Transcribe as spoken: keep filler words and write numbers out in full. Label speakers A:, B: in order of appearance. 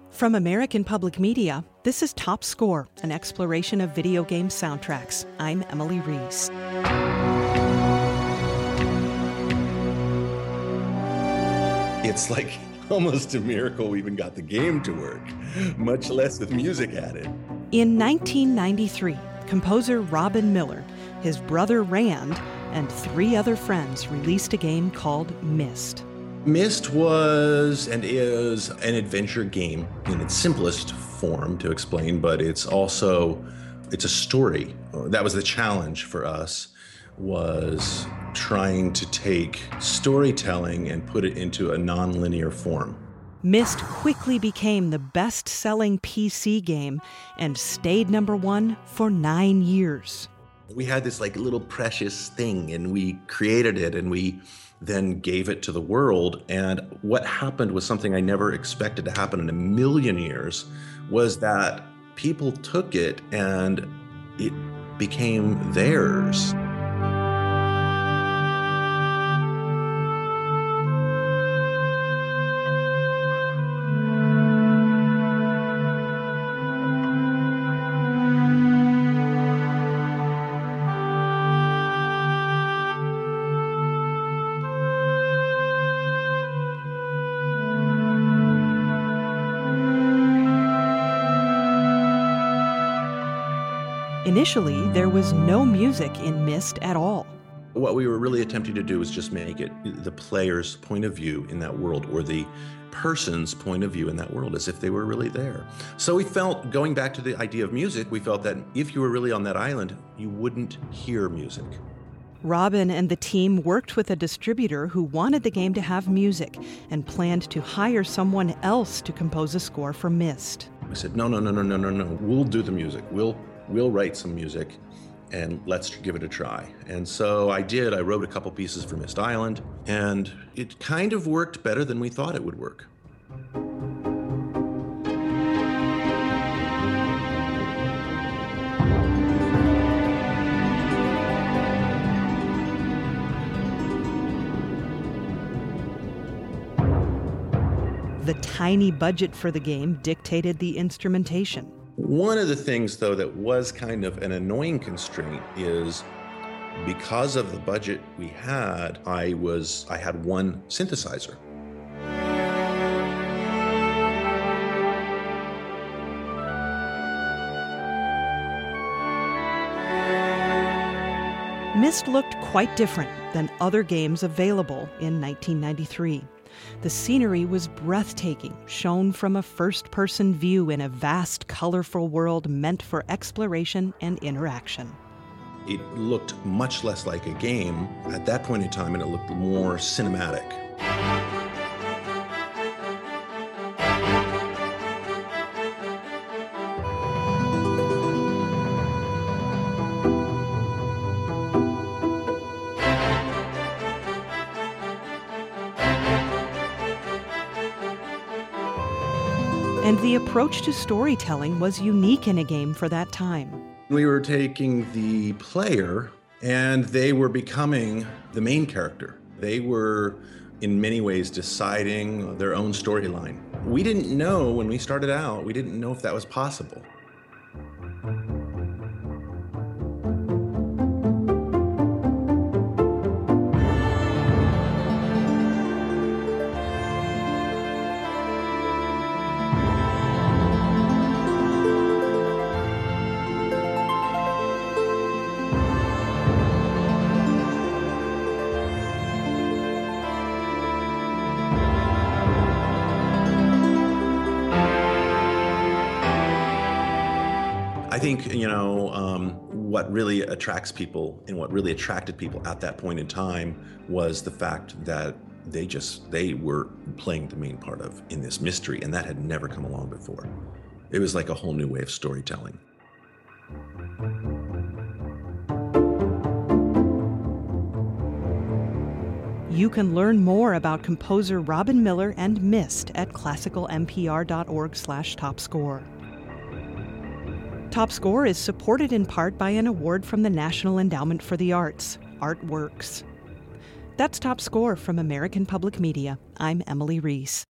A: From American Public Media, this is Top Score, an exploration of video game soundtracks. I'm Emily Reese.
B: It's like almost a miracle we even got the game to work, much less with music added.
A: In nineteen ninety-three, composer Robin Miller, his brother Rand, and three other friends released a game called Myst.
B: Myst was and is an adventure game in its simplest form to explain, but it's also, it's a story. That was the challenge for us, was trying to take storytelling and put it into a non-linear form.
A: Myst quickly became the best-selling P C game and stayed number one for nine years.
B: We had this like little precious thing and we created it and we then gave it to the world. And what happened was something I never expected to happen in a million years, was that people took it and it became theirs.
A: Initially, there was no music in Myst at all.
B: What we were really attempting to do was just make it the player's point of view in that world, or the person's point of view in that world, as if they were really there. So we felt, going back to the idea of music, we felt that if you were really on that island, you wouldn't hear music.
A: Robin and the team worked with a distributor who wanted the game to have music and planned to hire someone else to compose a score for Myst.
B: I said, no, no, no, no, no, no, no. We'll do the music. We'll We'll write some music and let's give it a try. And so I did. I wrote a couple pieces for Myst Island, and it kind of worked better than we thought it would work.
A: The tiny budget for the game dictated the instrumentation.
B: One of the things, though, that was kind of an annoying constraint is because of the budget we had, I was I had one synthesizer.
A: Myst looked quite different than other games available in nineteen ninety-three. The scenery was breathtaking, shown from a first-person view in a vast, colorful world meant for exploration and interaction.
B: It looked much less like a game at that point in time, and it looked more cinematic.
A: And the approach to storytelling was unique in a game for that time.
B: We were taking the player, and they were becoming the main character. They were, in many ways, deciding their own storyline. We didn't know when we started out, we didn't know if that was possible. I think, you know, um, what really attracts people and what really attracted people at that point in time was the fact that they just, they were playing the main part of in this mystery, and that had never come along before. It was like a whole new way of storytelling.
A: You can learn more about composer Robin Miller and Myst at classical m p r dot org slash top score. Top Score is supported in part by an award from the National Endowment for the Arts, Artworks. That's Top Score from American Public Media. I'm Emily Reese.